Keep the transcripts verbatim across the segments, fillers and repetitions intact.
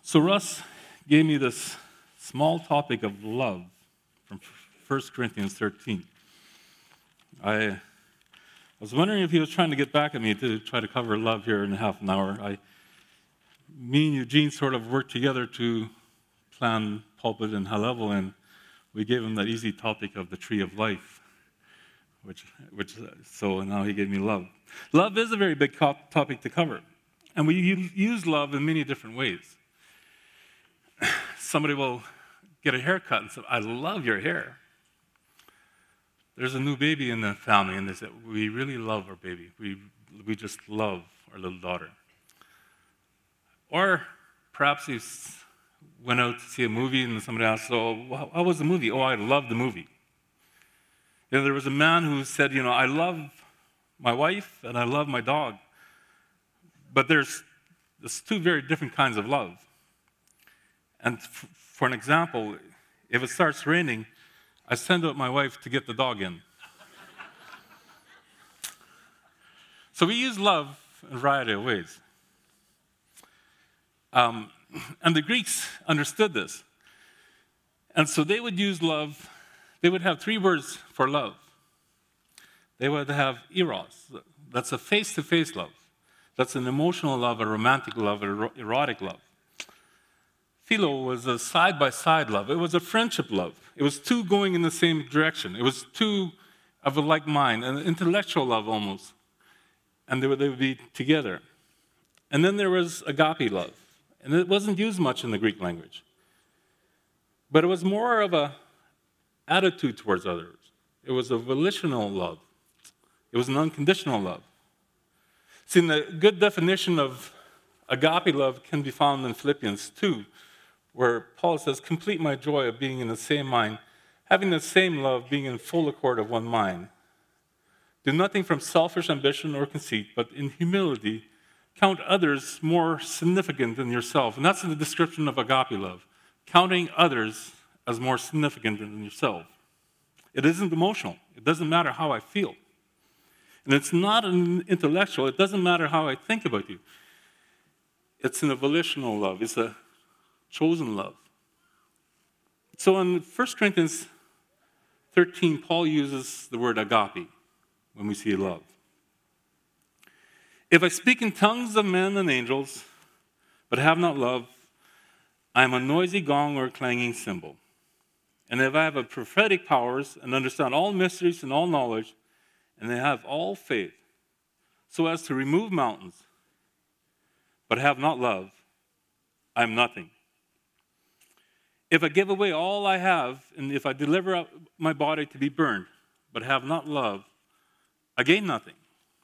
So Russ gave me this small topic of love from First Corinthians thirteen. I was wondering if he was trying to get back at me to try to cover love here in half an hour. I, me and Eugene sort of worked together to plan Pulpit and High Level, and we gave him that easy topic of the tree of life, which, which so now he gave me love. Love is a very big topic to cover, and we use love in many different ways. Somebody will get a haircut and say, I love your hair. There's a new baby in the family, and they say, we really love our baby. We, we just love our little daughter. Or perhaps you went out to see a movie and somebody asked, oh, how was the movie? Oh, I loved the movie. You know, there was a man who said, you know, I love my wife and I love my dog. But there's, there's two very different kinds of love. And f- for an example, if it starts raining, I send out my wife to get the dog in. So we use love in a variety of ways. Um, and the Greeks understood this. And so they would use love, they would have three words for love. They would have eros, that's a face-to-face love. That's an emotional love, a romantic love, an erotic love. Philo was a side-by-side love. It was a friendship love. It was two going in the same direction. It was two of a like mind, an intellectual love almost. And they would, they would be together. And then there was agape love. And it wasn't used much in the Greek language. But it was more of an attitude towards others. It was a volitional love. It was an unconditional love. See, the good definition of agape love can be found in Philippians two, where Paul says, complete my joy of being in the same mind, having the same love, being in full accord of one mind. Do nothing from selfish ambition or conceit, but in humility, count others more significant than yourself. And that's the description of agape love, counting others as more significant than yourself. It isn't emotional. It doesn't matter how I feel. And it's not an intellectual. It doesn't matter how I think about you. It's a volitional love. It's a chosen love. So in First Corinthians thirteen, Paul uses the word agape when we see love. If I speak in tongues of men and angels, but have not love, I am a noisy gong or a clanging cymbal. And if I have a prophetic powers and understand all mysteries and all knowledge, and they have all faith, so as to remove mountains, but have not love, I am nothing. If I give away all I have, and if I deliver up my body to be burned, but have not love, I gain nothing.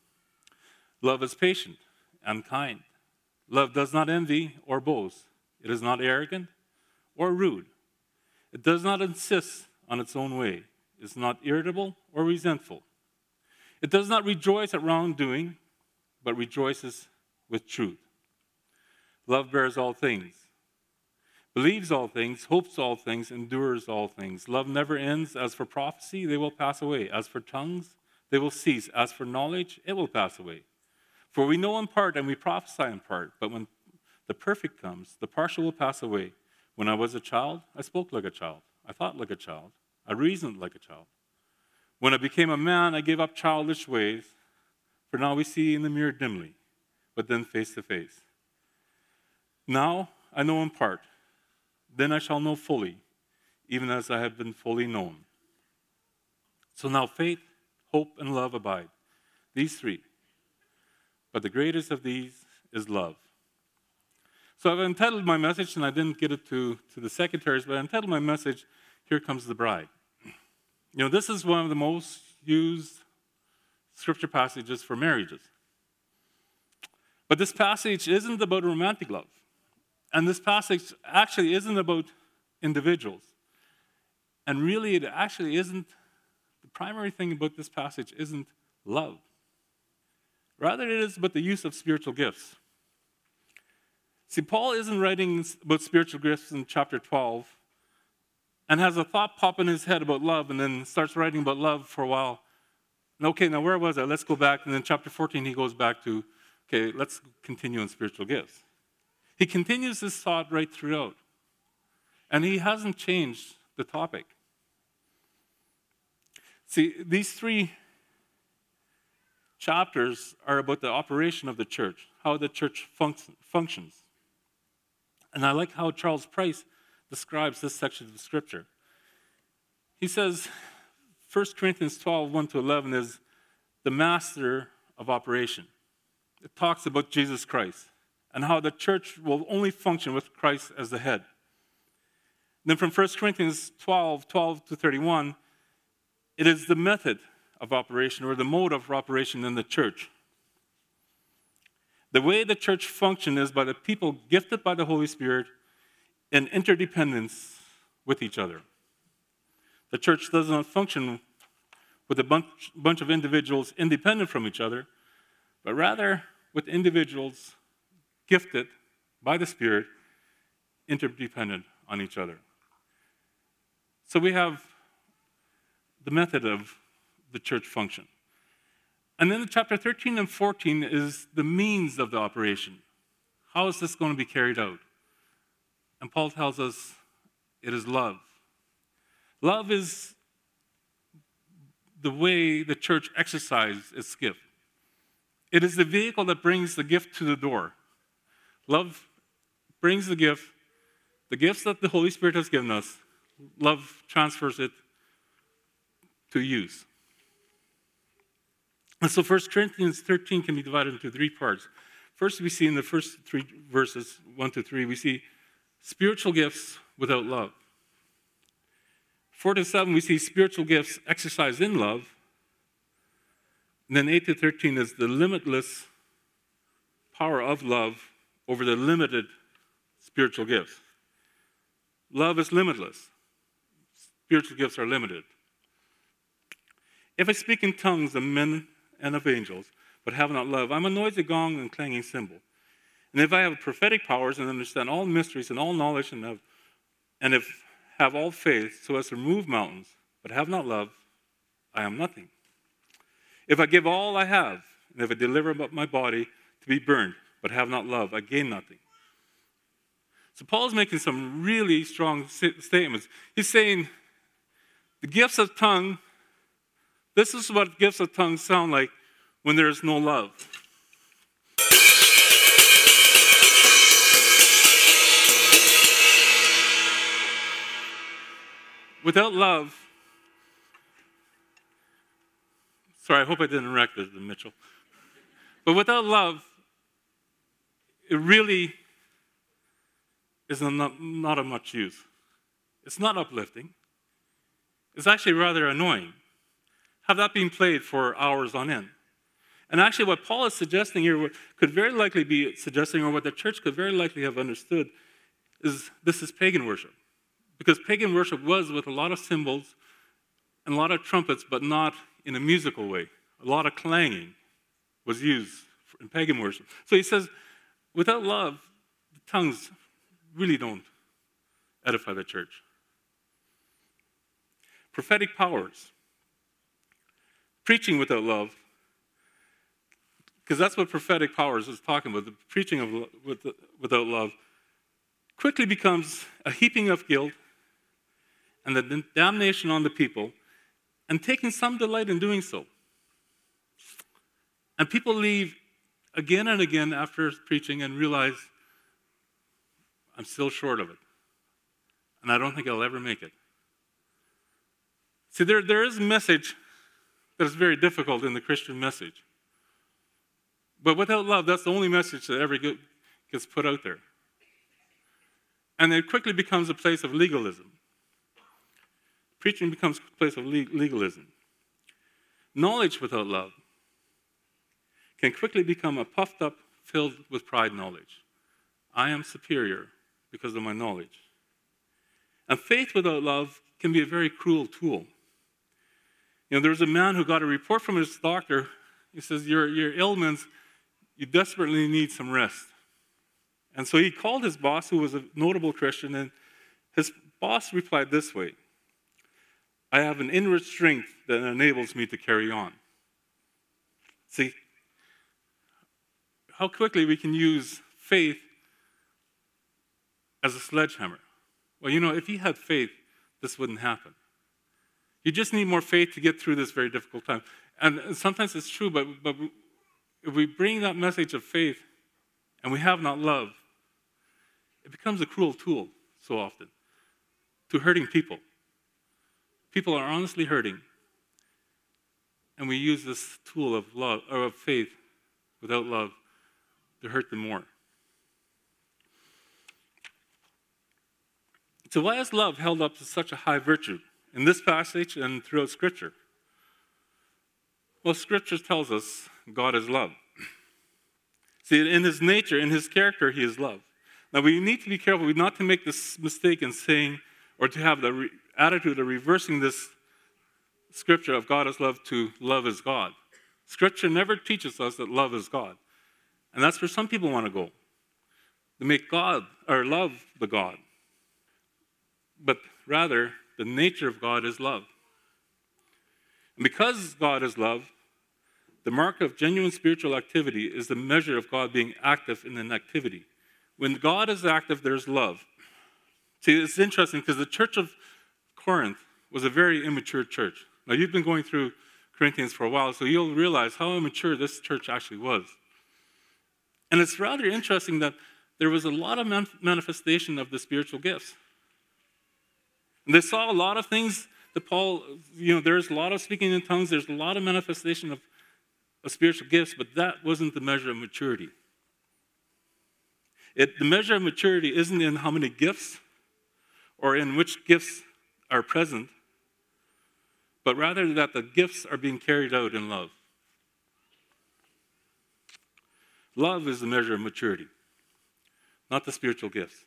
Love is patient and kind. Love does not envy or boast. It is not arrogant or rude. It does not insist on its own way. It is not irritable or resentful. It does not rejoice at wrongdoing, but rejoices with truth. Love bears all things, believes all things, hopes all things, endures all things. Love never ends. As for prophecy, they will pass away. As for tongues, they will cease. As for knowledge, it will pass away. For we know in part and we prophesy in part, but when the perfect comes, the partial will pass away. When I was a child, I spoke like a child. I thought like a child. I reasoned like a child. When I became a man, I gave up childish ways. For now we see in the mirror dimly, but then face to face. Now I know in part. Then I shall know fully, even as I have been fully known. So now faith, hope, and love abide. These three. But the greatest of these is love. So I've entitled my message, and I didn't get it to, to the secretaries, but I entitled my message, Here Comes the Bride. You know, this is one of the most used scripture passages for marriages. But this passage isn't about romantic love. And this passage actually isn't about individuals. And really, it actually isn't, the primary thing about this passage isn't love. Rather, it is about the use of spiritual gifts. See, Paul isn't writing about spiritual gifts in chapter twelve and has a thought pop in his head about love and then starts writing about love for a while. And okay, now where was I? Let's go back. And then chapter fourteen, he goes back to, okay, let's continue on spiritual gifts. He continues this thought right throughout. And he hasn't changed the topic. See, these three chapters are about the operation of the church, how the church func- functions. And I like how Charles Price describes this section of the scripture. He says, First Corinthians twelve, one to eleven is the master of operation. It talks about Jesus Christ and how the church will only function with Christ as the head. Then from First Corinthians twelve, twelve to thirty-one, it is the method of operation or the mode of operation in the church. The way the church functions is by the people gifted by the Holy Spirit in interdependence with each other. The church does not function with a bunch, bunch of individuals independent from each other, but rather with individuals gifted by the Spirit, interdependent on each other. So we have the method of the church function. And then chapter thirteen and fourteen is the means of the operation. How is this going to be carried out? And Paul tells us it is love. Love is the way the church exercises its gift. It is the vehicle that brings the gift to the door. Love brings the gift, the gifts that the Holy Spirit has given us. Love transfers it to use. And so First Corinthians thirteen can be divided into three parts. First, we see in the first three verses, one to three, we see spiritual gifts without love. Four to seven, we see spiritual gifts exercised in love. And then eight to thirteen is the limitless power of love over the limited spiritual gifts. Love is limitless. Spiritual gifts are limited. If I speak in tongues of men and of angels, but have not love, I'm a noisy gong and clanging cymbal. And if I have prophetic powers and understand all mysteries and all knowledge, and have, and if have all faith so as to remove mountains, but have not love, I am nothing. If I give all I have, and if I deliver up my body to be burned, but have not love, I gain nothing. So Paul's making some really strong statements. He's saying the gifts of tongue, this is what gifts of tongue sound like when there is no love. Without love, sorry, I hope I didn't wreck this, Mitchell. But without love, it really is not, not of much use. It's not uplifting. It's actually rather annoying. Have that been played for hours on end. And actually what Paul is suggesting here could very likely be suggesting, or what the church could very likely have understood, is this is pagan worship. Because pagan worship was with a lot of cymbals and a lot of trumpets, but not in a musical way. A lot of clanging was used in pagan worship. So he says, without love, the tongues really don't edify the church. Prophetic powers. Preaching without love, because that's what prophetic powers is talking about, the preaching of with, without love, quickly becomes a heaping of guilt and the damnation on the people, and taking some delight in doing so. And people leave again and again after preaching and realize, I'm still short of it. And I don't think I'll ever make it. See, there, there is a message that is very difficult in the Christian message. But without love, that's the only message that ever gets put out there. And it quickly becomes a place of legalism. Preaching becomes a place of legalism. Knowledge without love can quickly become a puffed up, filled with pride knowledge. I am superior because of my knowledge. And faith without love can be a very cruel tool. You know, there was a man who got a report from his doctor. He says, your, your ailments, you desperately need some rest. And so he called his boss, who was a notable Christian, and his boss replied this way: I have an inward strength that enables me to carry on. See, how quickly we can use faith as a sledgehammer. Well, you know, if you had faith, this wouldn't happen. You just need more faith to get through this very difficult time. And sometimes it's true, but, but if we bring that message of faith and we have not love, it becomes a cruel tool so often to hurting people. People are honestly hurting, and we use this tool of love or of faith without love to hurt them more. So why is love held up to such a high virtue in this passage and throughout Scripture? Well, Scripture tells us God is love. See, in his nature, in his character, he is love. Now, we need to be careful not to make this mistake in saying, or to have the re- attitude of reversing this Scripture of God is love to love is God. Scripture never teaches us that love is God. And that's where some people want to go. They make God, or love the God. But rather, the nature of God is love. And because God is love, the mark of genuine spiritual activity is the measure of God being active in an activity. When God is active, there's love. See, it's interesting because the church of Corinth was a very immature church. Now, you've been going through Corinthians for a while, so you'll realize how immature this church actually was. And it's rather interesting that there was a lot of manifestation of the spiritual gifts. And they saw a lot of things that Paul, you know, there's a lot of speaking in tongues, there's a lot of manifestation of, of spiritual gifts, but that wasn't the measure of maturity. It, the measure of maturity isn't in how many gifts or in which gifts are present, but rather that the gifts are being carried out in love. Love is the measure of maturity, not the spiritual gifts.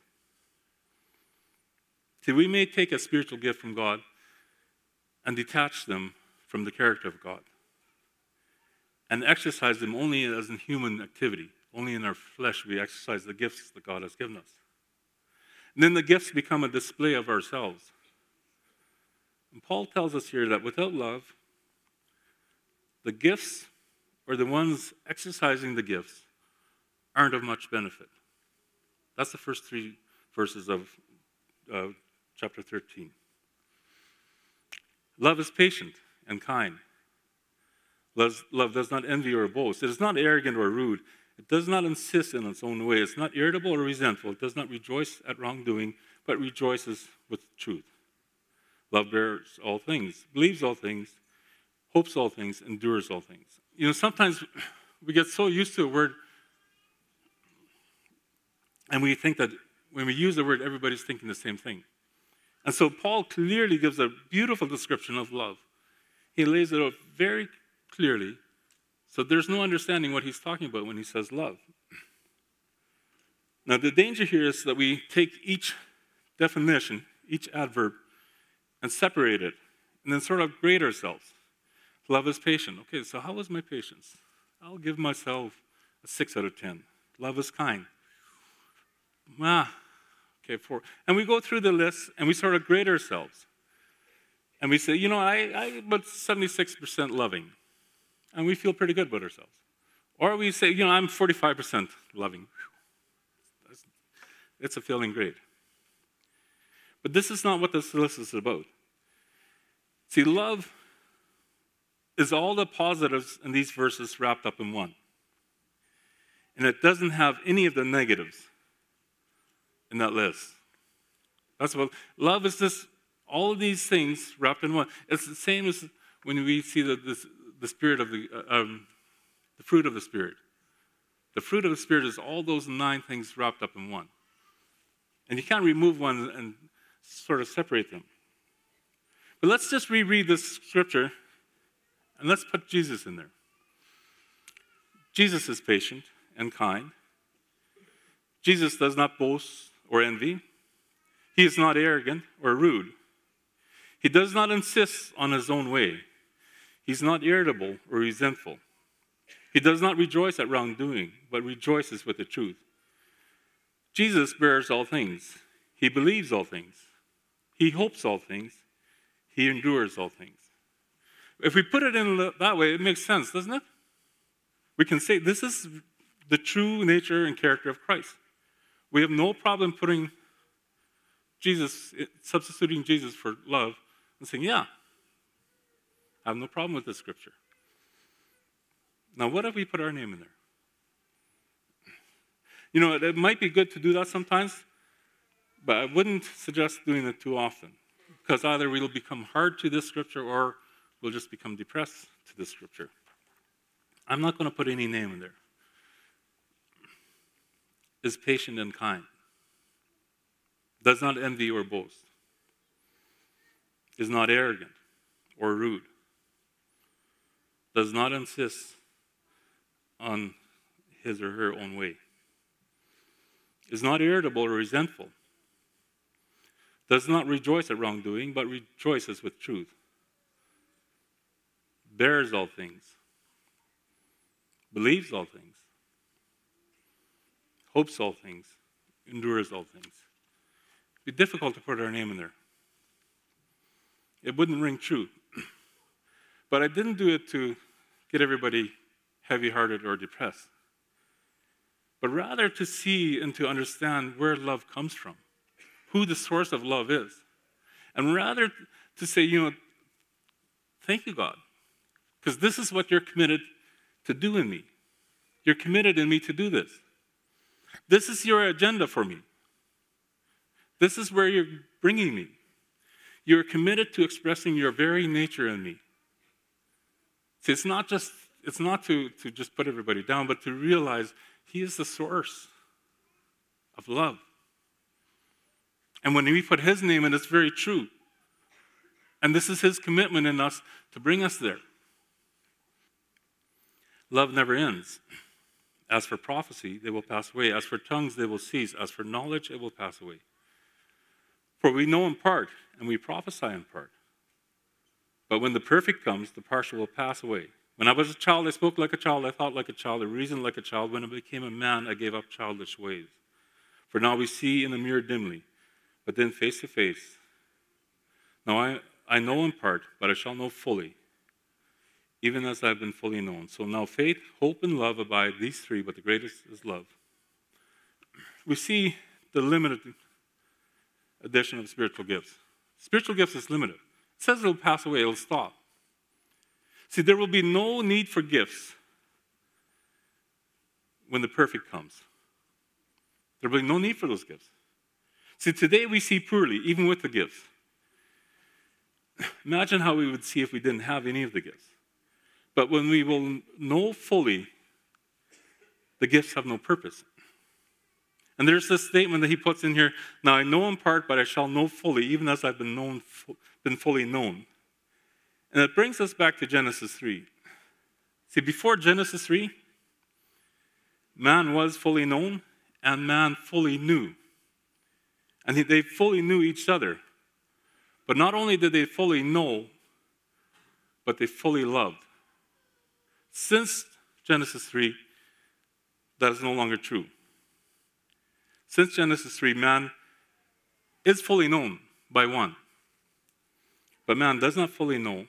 See, we may take a spiritual gift from God and detach them from the character of God and exercise them only as a human activity. Only in our flesh we exercise the gifts that God has given us. And then the gifts become a display of ourselves. And Paul tells us here that without love, the gifts or the ones exercising the gifts aren't of much benefit. That's the first three verses of uh, chapter thirteen. Love is patient and kind. Love, love does not envy or boast. It is not arrogant or rude. It does not insist in its own way. It's not irritable or resentful. It does not rejoice at wrongdoing, but rejoices with truth. Love bears all things, believes all things, hopes all things, endures all things. You know, sometimes we get so used to a word and we think that when we use the word, everybody's thinking the same thing. And so Paul clearly gives a beautiful description of love. He lays it out very clearly, so there's no understanding what he's talking about when he says love. Now, the danger here is that we take each definition, each adverb, and separate it, and then sort of grade ourselves. Love is patient. Okay, so how is my patience? I'll give myself a six out of ten. Love is kind. Ah, okay, four. And we go through the list, and we sort of grade ourselves. And we say, you know, I, I about seventy-six percent loving. And we feel pretty good about ourselves. Or we say, you know, I'm forty-five percent loving. It's a failing grade. But this is not what this list is about. See, love is all the positives in these verses wrapped up in one. And it doesn't have any of the negatives in that list. That's what love is. This all of these things wrapped in one. It's the same as when we see the this, the spirit of the uh, um, the fruit of the Spirit. The fruit of the Spirit is all those nine things wrapped up in one. And you can't remove one and sort of separate them. But let's just reread this scripture and let's put Jesus in there. Jesus is patient and kind. Jesus does not boast or envy. He is not arrogant or rude. He does not insist on his own way. He's not irritable or resentful. He does not rejoice at wrongdoing, but rejoices with the truth. Jesus bears all things. He believes all things. He hopes all things. He endures all things. If we put it in that way, it makes sense, doesn't it? We can say this is the true nature and character of Christ. We have no problem putting Jesus, substituting Jesus for love and saying, yeah, I have no problem with this scripture. Now, what if we put our name in there? You know, it might be good to do that sometimes, but I wouldn't suggest doing it too often, because either we'll become hard to this scripture or we'll just become depressed to this scripture. I'm not going to put any name in there. Is patient and kind. Does not envy or boast. Is not arrogant or rude. Does not insist on his or her own way. Is not irritable or resentful. Does not rejoice at wrongdoing, but rejoices with truth. Bears all things. Believes all things. Hopes all things. Endures all things. It'd be difficult to put our name in there. It wouldn't ring true. But I didn't do it to get everybody heavy-hearted or depressed, but rather to see and to understand where love comes from, who the source of love is, and rather to say, you know, thank you, God, because this is what you're committed to do in me. You're committed in me to do this. This is your agenda for me. This is where you're bringing me. You're committed to expressing your very nature in me. See, it's not just it's not to, to just put everybody down, but to realize he is the source of love. And when we put his name in, it's very true. And this is his commitment in us to bring us there. Love never ends. As for prophecy, they will pass away. As for tongues, they will cease. As for knowledge, it will pass away. For we know in part, and we prophesy in part. But when the perfect comes, the partial will pass away. When I was a child, I spoke like a child, I thought like a child, I reasoned like a child. When I became a man, I gave up childish ways. For now we see in the mirror dimly, but then face to face. Now I, I know in part, but I shall know fully, even as I have been fully known. So now faith, hope, and love abide, these three, but the greatest is love. We see the limited addition of spiritual gifts. Spiritual gifts is limited. It says it'll pass away, it'll stop. See, there will be no need for gifts when the perfect comes. There will be no need for those gifts. See, today we see poorly, even with the gifts. Imagine how we would see if we didn't have any of the gifts. But when we will know fully, the gifts have no purpose. And there's this statement that he puts in here, now I know in part, but I shall know fully, even as I've been known, been fully known. And it brings us back to Genesis three. See, before Genesis three, man was fully known and man fully knew. And they fully knew each other. But not only did they fully know, but they fully loved. Since Genesis three, that is no longer true. Since Genesis three, man is fully known by one. But man does not fully know,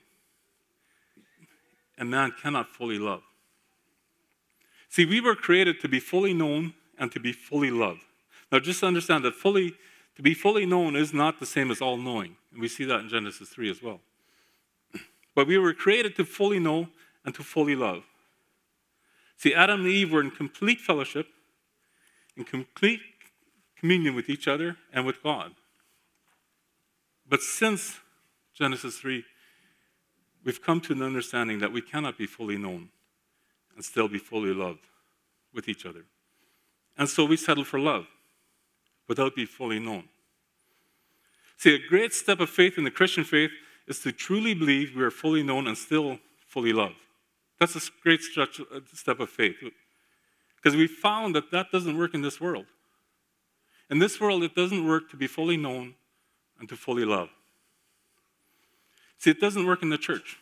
and man cannot fully love. See, we were created to be fully known and to be fully loved. Now, just understand that fully, to be fully known is not the same as all-knowing. And we see that in Genesis three as well. But we were created to fully know and to fully love. See, Adam and Eve were in complete fellowship, in complete communion with each other and with God. But since Genesis three, we've come to an understanding that we cannot be fully known and still be fully loved with each other. And so we settle for love without being fully known. See, a great step of faith in the Christian faith is to truly believe we are fully known and still fully loved. That's a great stretch, step of faith. Because we found that that doesn't work in this world. In this world, it doesn't work to be fully known and to fully love. See, it doesn't work in the church.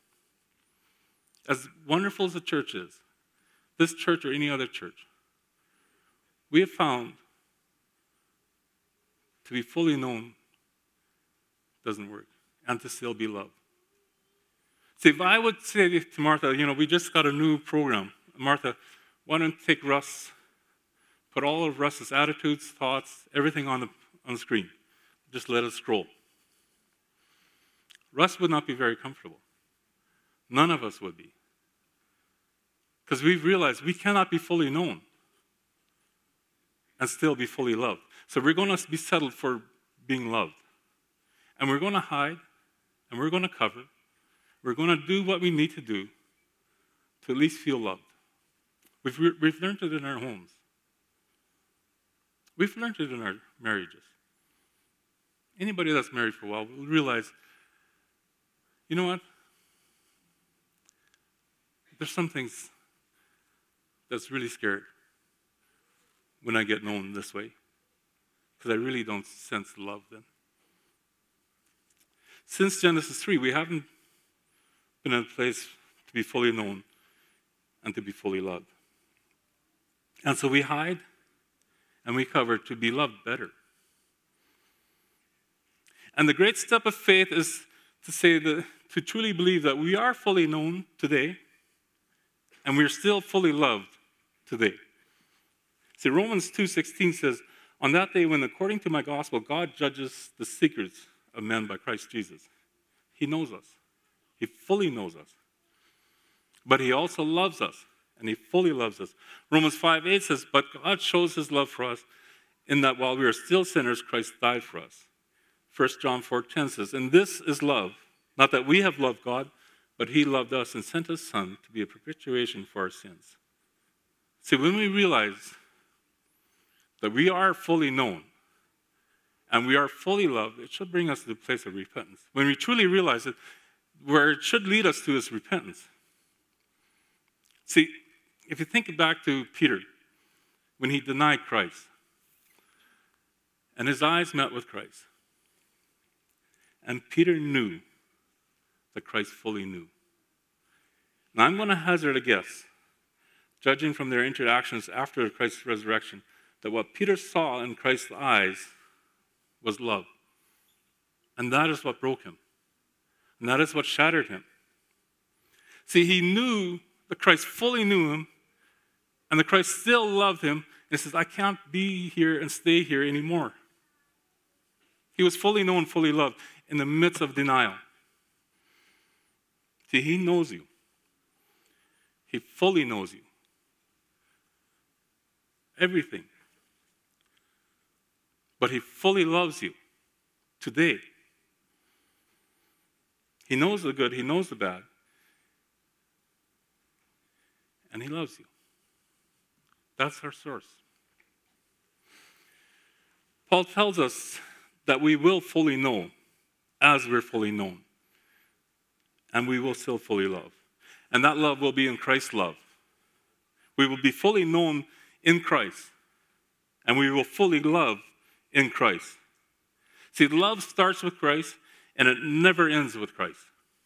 As wonderful as the church is, this church or any other church, we have found to be fully known doesn't work, and to still be loved. See, if I would say to Martha, you know, we just got a new program. Martha, why don't you take Russ, put all of Russ's attitudes, thoughts, everything on the, on the screen. just let it scroll. Russ would not be very comfortable. None of us would be. Because we've realized we cannot be fully known and still be fully loved. So we're going to be settled for being loved. And we're going to hide, and we're going to cover. We're going to do what we need to do to at least feel loved. We've, re- we've learned it in our homes. We've learned it in our marriages. Anybody that's married for a while will realize, you know what? There's some things that's really scary when I get known this way, because I really don't sense love then. Since Genesis three, we haven't been in a place to be fully known and to be fully loved. And so we hide and we cover to be loved better. And the great step of faith is to say that, to truly believe that we are fully known today and we're still fully loved today. See, Romans two sixteen says, on that day when, according to my gospel, God judges the secrets of men by Christ Jesus. He knows us. He fully knows us. But he also loves us, and he fully loves us. Romans five eight says, but God shows his love for us in that while we are still sinners, Christ died for us. First John four ten says, and this is love, not that we have loved God, but he loved us and sent his Son to be a propitiation for our sins. See, when we realize that we are fully known and we are fully loved, it should bring us to the place of repentance. When we truly realize it, where it should lead us to is repentance. See, if you think back to Peter, when he denied Christ, and his eyes met with Christ, and Peter knew that Christ fully knew. Now I'm going to hazard a guess, judging from their interactions after Christ's resurrection, that what Peter saw in Christ's eyes was love. And that is what broke him. And that is what shattered him. See, he knew that Christ fully knew him, and that Christ still loved him, and he says, I can't be here and stay here anymore. He was fully known, fully loved, in the midst of denial. See, he knows you. He fully knows you. Everything. But he fully loves you today. He knows the good, he knows the bad. And he loves you. That's our source. Paul tells us that we will fully know as we're fully known. And we will still fully love. And that love will be in Christ's love. We will be fully known in Christ. And we will fully love in Christ. See, love starts with Christ, and it never ends with Christ.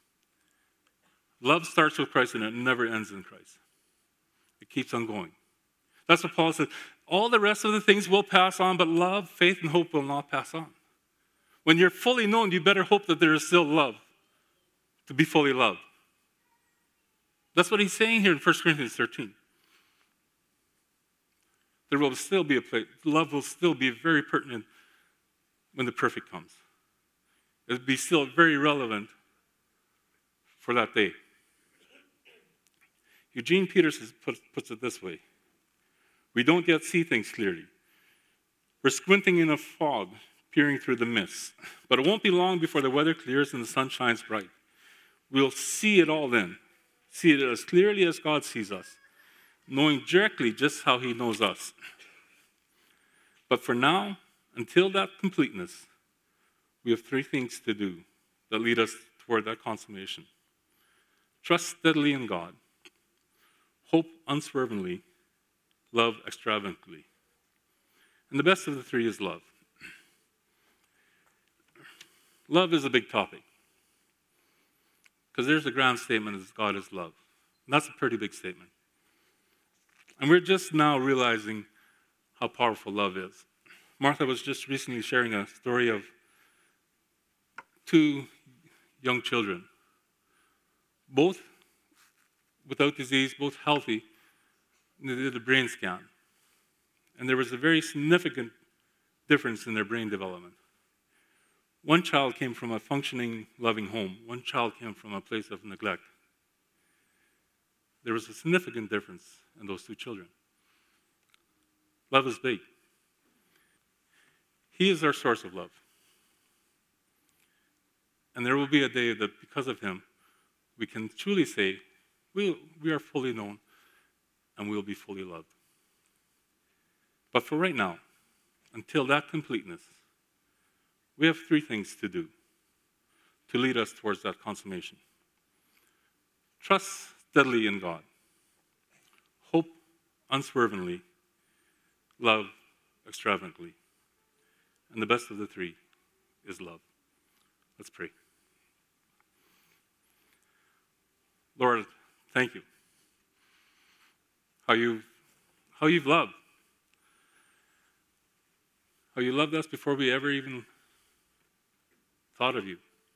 Love starts with Christ, and it never ends in Christ. It keeps on going. That's what Paul said. All the rest of the things will pass on, but love, faith, and hope will not pass on. When you're fully known, you better hope that there is still love to be fully loved. That's what he's saying here in First Corinthians thirteen. There will still be a place. Love will still be very pertinent when the perfect comes. It'll be still very relevant for that day. Eugene Peterson puts it this way. We don't yet see things clearly. We're squinting in a fog, peering through the mist. But it won't be long before the weather clears and the sun shines bright. We'll see it all then. See it as clearly as God sees us, knowing directly just how he knows us. But for now, until that completeness, we have three things to do that lead us toward that consummation. Trust steadily in God. Hope unswervingly. Love extravagantly. And the best of the three is love. Love is a big topic. Because there's a grand statement as God is love. And that's a pretty big statement. And we're just now realizing how powerful love is. Martha was just recently sharing a story of two young children, both without disease, both healthy, and they did a brain scan. And there was a very significant difference in their brain development. One child came from a functioning, loving home. One child came from a place of neglect. There was a significant difference in those two children. Love is big. He is our source of love. And there will be a day that because of him, we can truly say, we, we are fully known and we will be fully loved. But for right now, until that completeness, we have three things to do to lead us towards that consummation. Trust steadily in God. Hope unswervingly. Love extravagantly. And the best of the three is love. Let's pray. Lord, thank you. How you, how you've loved. How you loved us before we ever even thought of you.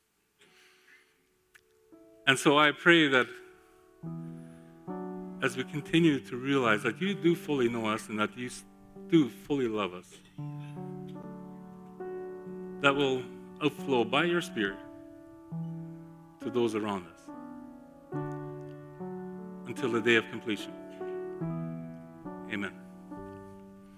And so I pray that as we continue to realize that you do fully know us and that you do fully love us, that will outflow by your Spirit to those around us until the day of completion. Amen.